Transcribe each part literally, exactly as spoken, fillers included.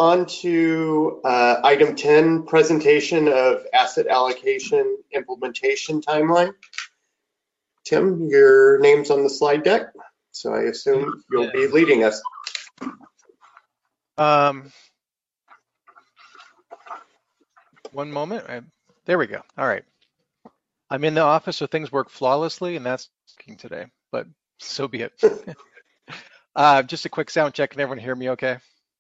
on to uh, item ten, presentation of asset allocation implementation timeline. Tim, your name's on the slide deck, so I assume you'll be leading us. Um, one moment. I, there we go. All right. I'm in the office, so things work flawlessly, and that's working today, but so be it. uh, just a quick sound check. Can everyone hear me okay?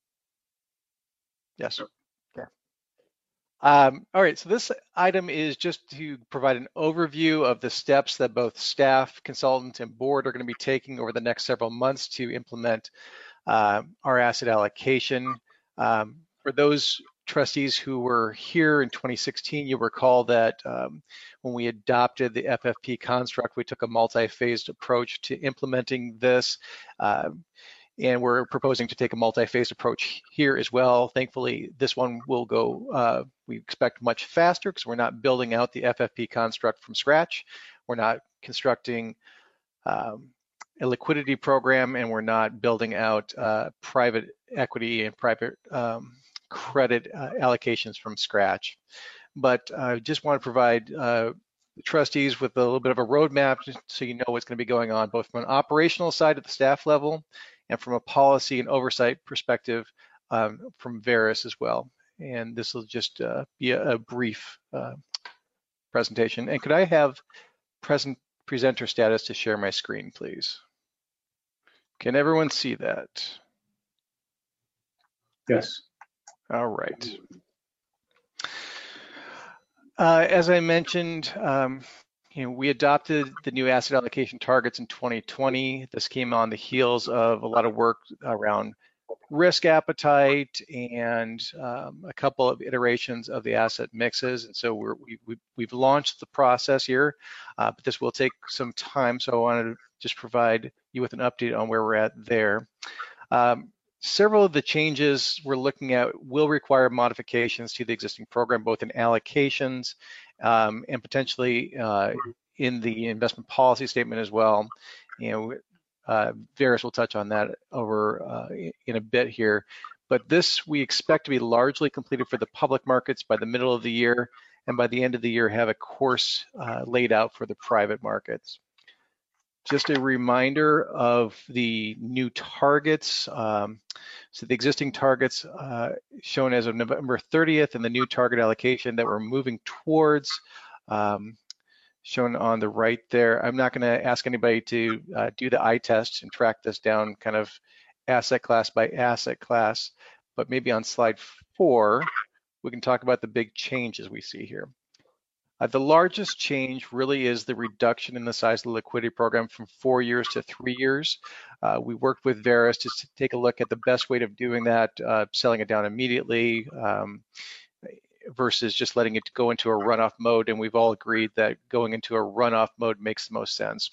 Yes. Okay. Um, all right, so this item is just to provide an overview of the steps that both staff, consultant, and board are going to be taking over the next several months to implement uh, our asset allocation. Um, for those trustees who were here in twenty sixteen, you'll recall that um, when we adopted the F F P construct, we took a multi-phased approach to implementing this. Uh, And we're proposing to take a multi-phased approach here as well. Thankfully, this one will go, uh, we expect much faster because we're not building out the F F P construct from scratch. We're not constructing um, a liquidity program, and we're not building out uh, private equity and private um, credit uh, allocations from scratch. But I just want to provide uh, the trustees with a little bit of a roadmap so you know what's going to be going on, both from an operational side at the staff level and from a policy and oversight perspective um, from Verus as well. And this will just uh, be a, a brief uh, presentation. And could I have present presenter status to share my screen, please? Can everyone see that? Yes. All right. Uh, as I mentioned, um, you know, we adopted the new asset allocation targets in twenty twenty. This came on the heels of a lot of work around risk appetite and um, a couple of iterations of the asset mixes. And so we're, we, we, we've launched the process here, uh, but this will take some time. So I wanted to just provide you with an update on where we're at there. Um, Several of the changes we're looking at will require modifications to the existing program, both in allocations um, and potentially uh, in the investment policy statement as well. You know, uh, Verus will touch on that over uh, in a bit here. But this we expect to be largely completed for the public markets by the middle of the year, and by the end of the year have a course uh, laid out for the private markets. Just a reminder of the new targets. Um, so the existing targets uh, shown as of November thirtieth and the new target allocation that we're moving towards, um, shown on the right there. I'm not going to ask anybody to uh, do the eye test and track this down kind of asset class by asset class, but maybe on slide four, we can talk about the big changes we see here. Uh, the largest change really is the reduction in the size of the liquidity program from four years to three years. Uh, we worked with Verus to take a look at the best way of doing that, uh, selling it down immediately um, versus just letting it go into a runoff mode. And we've all agreed that going into a runoff mode makes the most sense.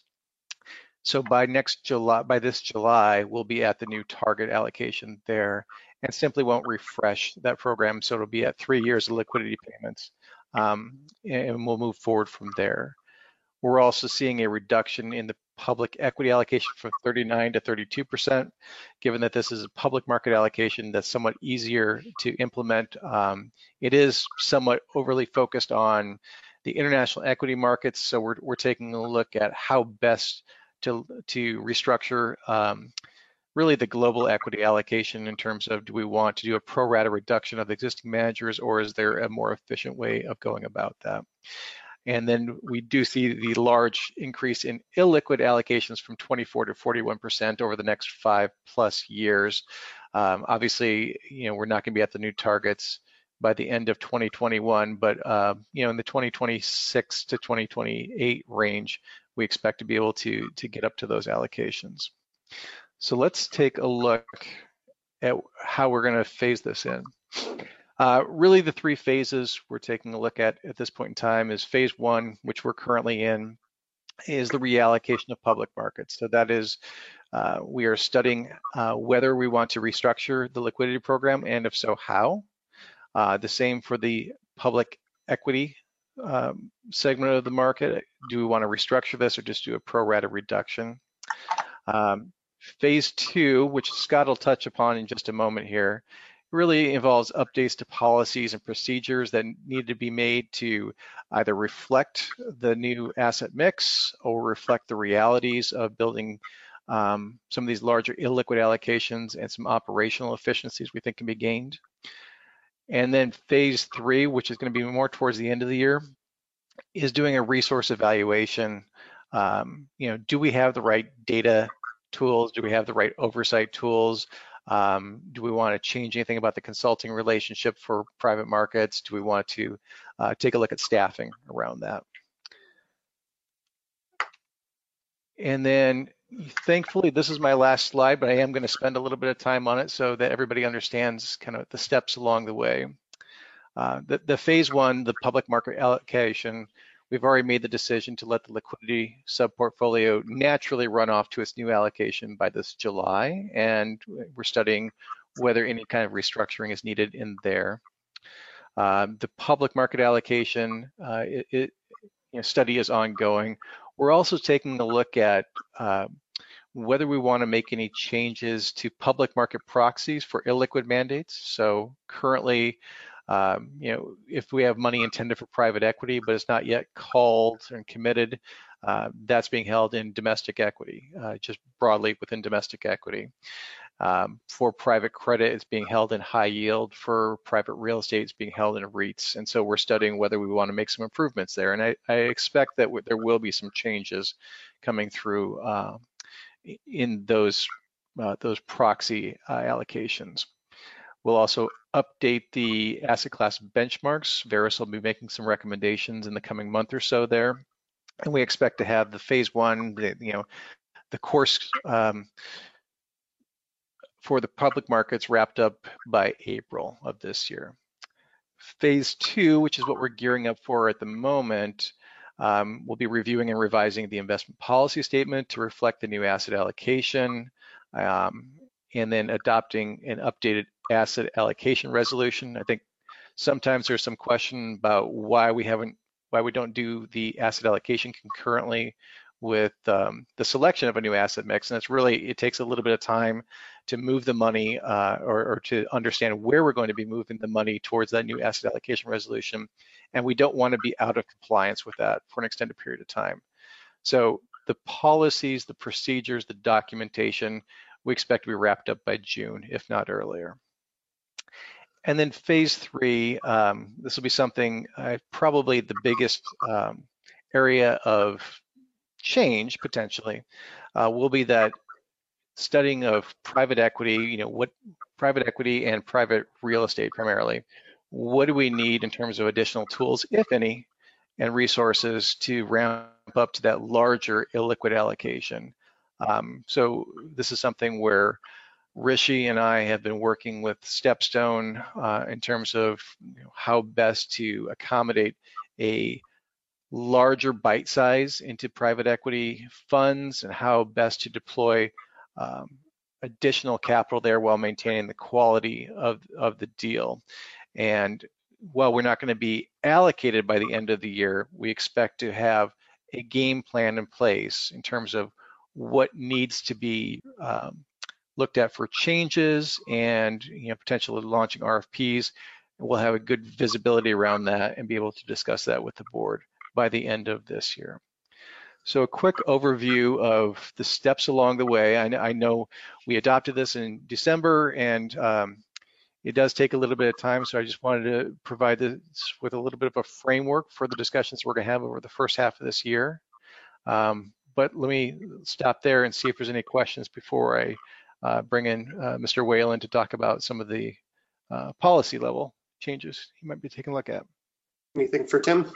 So by next July, by this July, we'll be at the new target allocation there and simply won't refresh that program. So it'll be at three years of liquidity payments. Um, and we'll move forward from there. We're also seeing a reduction in the public equity allocation from thirty-nine to thirty-two percent, given that this is a public market allocation that's somewhat easier to implement. Um, it is somewhat overly focused on the international equity markets, so we're, we're taking a look at how best to, to restructure um, really the global equity allocation in terms of, do we want to do a pro rata reduction of existing managers, or is there a more efficient way of going about that? And then we do see the large increase in illiquid allocations from twenty-four to forty-one percent over the next five plus years. Um, obviously, you know, we're not going to be at the new targets by the end of twenty twenty-one, but uh, you know, in the twenty twenty-six to twenty twenty-eight range, we expect to be able to to get up to those allocations. So let's take a look at how we're going to phase this in. Uh, really, the three phases we're taking a look at at this point in time is phase one, which we're currently in, is the reallocation of public markets. So that is, uh, we are studying uh, whether we want to restructure the liquidity program, and if so, how. Uh, the same for the public equity um, segment of the market. Do we want to restructure this or just do a pro rata reduction? Um, Phase two, which Scott will touch upon in just a moment here, really involves updates to policies and procedures that need to be made to either reflect the new asset mix or reflect the realities of building um, some of these larger illiquid allocations and some operational efficiencies we think can be gained. And then phase three, which is going to be more towards the end of the year, is doing a resource evaluation. Um, you know, do we have the right data tools? Do we have the right oversight tools? Um, do we want to change anything about the consulting relationship for private markets? Do we want to uh, take a look at staffing around that? And then thankfully, this is my last slide, but I am going to spend a little bit of time on it so that everybody understands kind of the steps along the way. Uh, the, the phase one, the public market allocation, we've already made the decision to let the liquidity sub-portfolio naturally run off to its new allocation by this July, and we're studying whether any kind of restructuring is needed in there. Um, the public market allocation uh, it, it, you know, study is ongoing. We're also taking a look at uh, whether we want to make any changes to public market proxies for illiquid mandates. So currently, Um, you know, if we have money intended for private equity, but it's not yet called and committed, uh, that's being held in domestic equity, uh, just broadly within domestic equity. Um, for private credit, it's being held in high yield. For private real estate, it's being held in REITs. And so we're studying whether we want to make some improvements there. And I, I expect that w there will be some changes coming through uh, in those, uh, those proxy uh, allocations. We'll also update the asset class benchmarks. Verus will be making some recommendations in the coming month or so there. And we expect to have the phase one, the, you know, the course um, for the public markets wrapped up by April of this year. Phase two, which is what we're gearing up for at the moment, um, we'll be reviewing and revising the investment policy statement to reflect the new asset allocation, um, and then adopting an updated asset allocation resolution. I think sometimes there's some question about why we haven't, why we don't do the asset allocation concurrently with um, the selection of a new asset mix. And it's really, it takes a little bit of time to move the money uh, or, or to understand where we're going to be moving the money towards that new asset allocation resolution. And we don't want to be out of compliance with that for an extended period of time. So the policies, the procedures, the documentation, we expect to be wrapped up by June, if not earlier. And then phase three, um, this will be something uh, probably the biggest um, area of change potentially uh, will be that studying of private equity, you know, what private equity and private real estate primarily, what do we need in terms of additional tools, if any, and resources to ramp up to that larger illiquid allocation. Um, so this is something where Rishi and I have been working with Stepstone uh, in terms of you know, how best to accommodate a larger bite size into private equity funds and how best to deploy um, additional capital there while maintaining the quality of, of the deal. And while we're not going to be allocated by the end of the year, we expect to have a game plan in place in terms of what needs to be um, looked at for changes and you know, potentially launching R F Ps. We'll have a good visibility around that and be able to discuss that with the board by the end of this year. So a quick overview of the steps along the way. I, I know we adopted this in December and um, it does take a little bit of time, so I just wanted to provide this with a little bit of a framework for the discussions we're gonna have over the first half of this year. Um, but let me stop there and see if there's any questions before I uh, bring in uh, Mister Whalen to talk about some of the uh, policy level changes he might be taking a look at. Anything for Tim?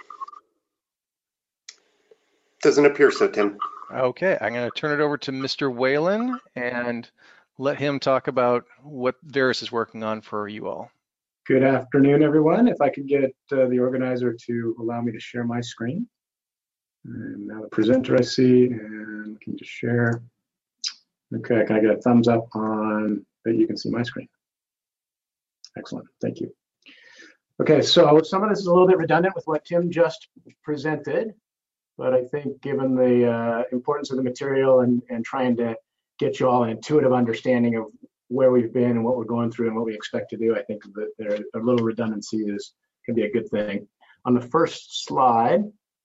Doesn't appear so, Tim. Okay, I'm going to turn it over to Mister Whalen and let him talk about what Verus is working on for you all. Good afternoon, everyone. If I could get uh, the organizer to allow me to share my screen. And now the presenter I see, and can you just share? Okay, can I get a thumbs up on that you can see my screen? Excellent, thank you. Okay, so some of this is a little bit redundant with what Tim just presented, but I think given the uh, importance of the material and, and trying to get you all an intuitive understanding of where we've been and what we're going through and what we expect to do, I think that there a little redundancy is can be a good thing. On the first slide,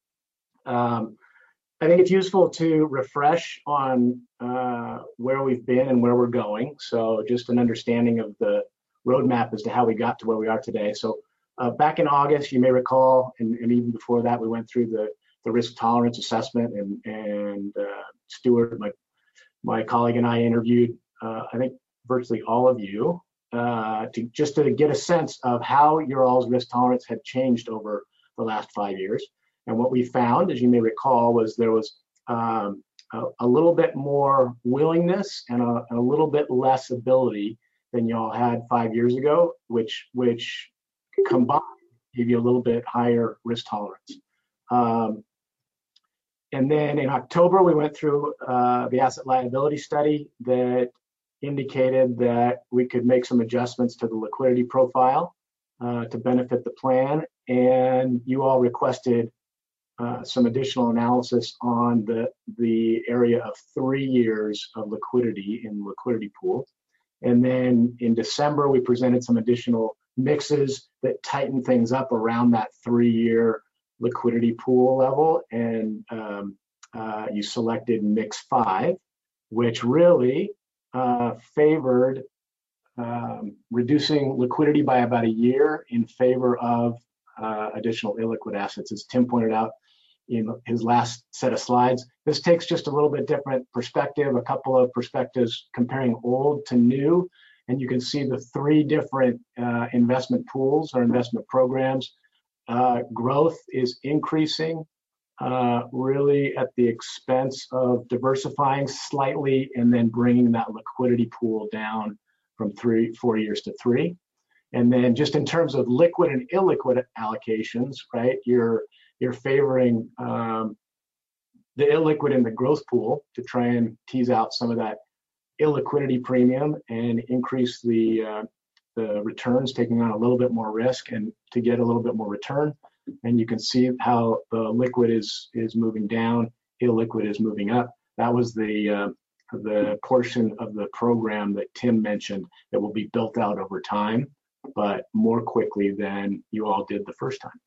um, I think it's useful to refresh on uh, where we've been and where we're going. So just an understanding of the roadmap as to how we got to where we are today. So uh, back in August, you may recall, and, and even before that, we went through the, the risk tolerance assessment, and, and uh, Stuart, my, my colleague, and I interviewed, uh, I think, virtually all of you uh, to just to get a sense of how your all's risk tolerance had changed over the last five years. And what we found, as you may recall, was there was um, a, a little bit more willingness and a, a little bit less ability than y'all had five years ago, which which combined gave you a little bit higher risk tolerance. Um, and then in October, we went through uh, the asset liability study that indicated that we could make some adjustments to the liquidity profile uh, to benefit the plan. And you all requested Uh, some additional analysis on the, the area of three years of liquidity in the liquidity pool. And then in December, we presented some additional mixes that tighten things up around that three-year liquidity pool level. And um, uh, you selected mix five, which really uh, favored um, reducing liquidity by about a year in favor of uh, additional illiquid assets. As Tim pointed out in his last set of slides, this takes just a little bit different perspective, a couple of perspectives comparing old to new, and you can see the three different uh, investment pools or investment programs. Uh, growth is increasing, uh, really at the expense of diversifying slightly and then bringing that liquidity pool down from three, four years to three. And then just in terms of liquid and illiquid allocations, right, you're you're favoring um, the illiquid in the growth pool to try and tease out some of that illiquidity premium and increase the uh, the returns, taking on a little bit more risk and to get a little bit more return. And you can see how the liquid is is moving down, illiquid is moving up. That was the uh, the portion of the program that Tim mentioned that will be built out over time, but more quickly than you all did the first time.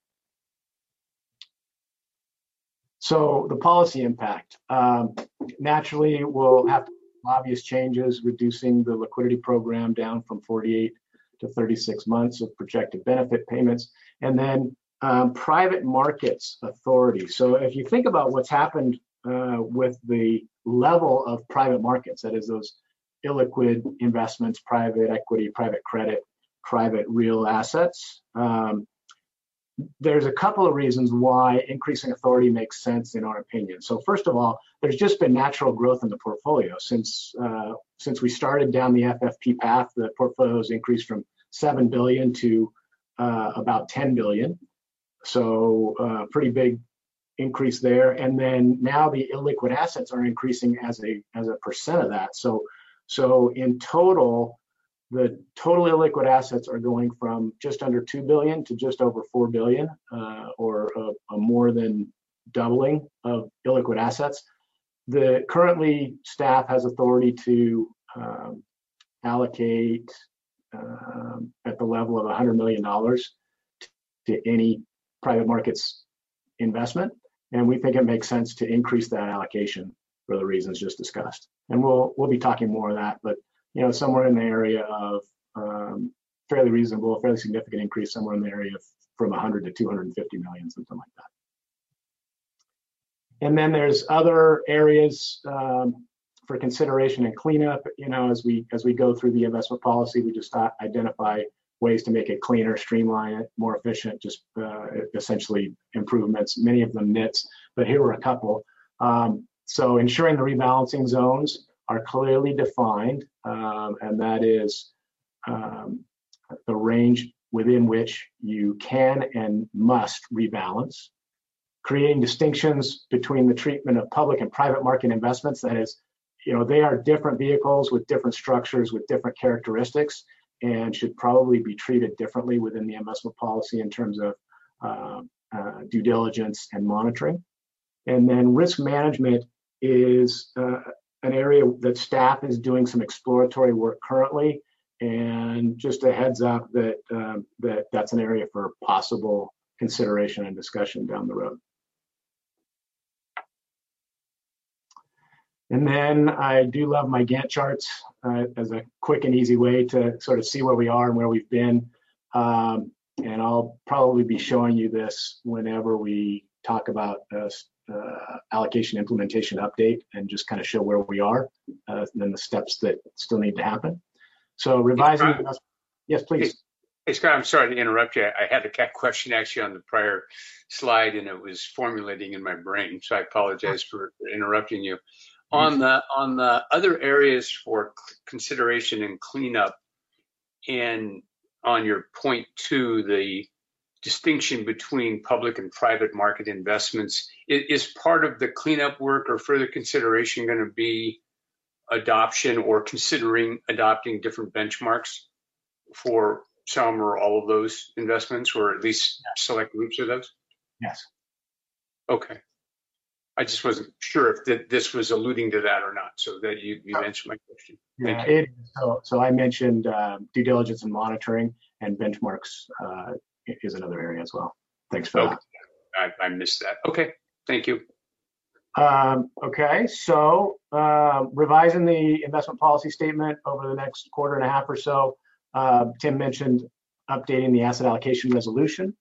So the policy impact, um, naturally we'll have obvious changes, reducing the liquidity program down from forty-eight to thirty-six months of projected benefit payments, and then um, private markets authority. So if you think about what's happened uh, with the level of private markets, that is those illiquid investments, private equity, private credit, private real assets, um, there's a couple of reasons why increasing authority makes sense in our opinion. So first of all, there's just been natural growth in the portfolio. Since uh, since we started down the F F P path, the portfolio has increased from seven billion to uh, about ten billion. So uh, pretty big increase there. And then now the illiquid assets are increasing as a as a percent of that. So so in total, the total illiquid assets are going from just under two billion to just over four billion, uh, or a, a more than doubling of illiquid assets. The currently staff has authority to um, allocate um, at the level of one hundred million dollars to any private markets investment, and we think it makes sense to increase that allocation for the reasons just discussed. And we'll we'll be talking more of that, but you know, somewhere in the area of um, fairly reasonable, fairly significant increase, somewhere in the area of from one hundred to two hundred fifty million, something like that. And then there's other areas um, for consideration and cleanup. You know, as we as we go through the investment policy, we just identify ways to make it cleaner, streamline it, more efficient, just uh, essentially improvements, many of them nits, but here were a couple. Um, so ensuring the rebalancing zones are clearly defined, um, and that is um, the range within which you can and must rebalance. Creating distinctions between the treatment of public and private market investments, that is, you know, they are different vehicles with different structures, with different characteristics, and should probably be treated differently within the investment policy in terms of uh, uh, due diligence and monitoring. And then risk management is uh, an area that staff is doing some exploratory work currently, and just a heads up that um, that that's an area for possible consideration and discussion down the road. And then I do love my Gantt charts uh, as a quick and easy way to sort of see where we are and where we've been. Um, and I'll probably be showing you this whenever we talk about uh, uh, allocation implementation update, and just kind of show where we are, uh, and then the steps that still need to happen. So revising. Hey, Scott, yes, please. Hey, hey, Scott, I'm sorry to interrupt you. I had a question actually on the prior slide, and it was formulating in my brain, so I apologize for interrupting you. On the on the other areas for consideration and cleanup, and on your point two, the distinction between public and private market investments, is part of the cleanup work or further consideration going to be adoption or considering adopting different benchmarks for some or all of those investments, or at least select groups of those? Yes. Okay. I just wasn't sure if th this was alluding to that or not, so that you, you answered my question. Thank yeah, you. It, so, so I mentioned uh, due diligence and monitoring, and benchmarks uh, is another area as well. Thanks for okay. that. I, I missed that. Okay, thank you. Um, okay, so uh, revising the investment policy statement over the next quarter and a half or so. Uh, Tim mentioned updating the asset allocation resolution.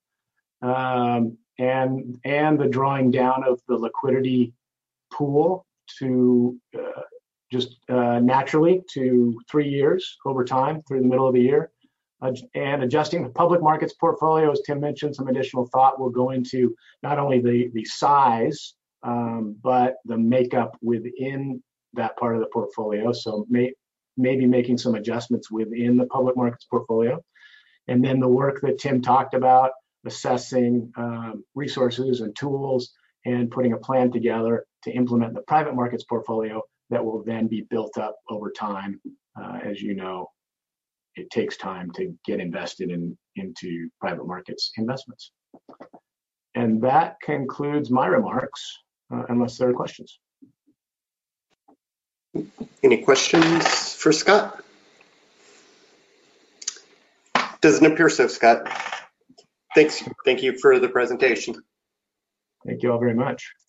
Um, and and the drawing down of the liquidity pool to uh, just uh, naturally to three years over time through the middle of the year, uh, and adjusting the public markets portfolio, as Tim mentioned. Some additional thought will go into not only the the size um, but the makeup within that part of the portfolio. So may, maybe making some adjustments within the public markets portfolio, and then the work that Tim talked about, assessing um, resources and tools, and putting a plan together to implement the private markets portfolio that will then be built up over time. Uh, as you know, it takes time to get invested in into private markets investments. And that concludes my remarks, uh, unless there are questions. Any questions for Scott? Doesn't appear so, Scott. Thanks. Thank you for the presentation. Thank you all very much.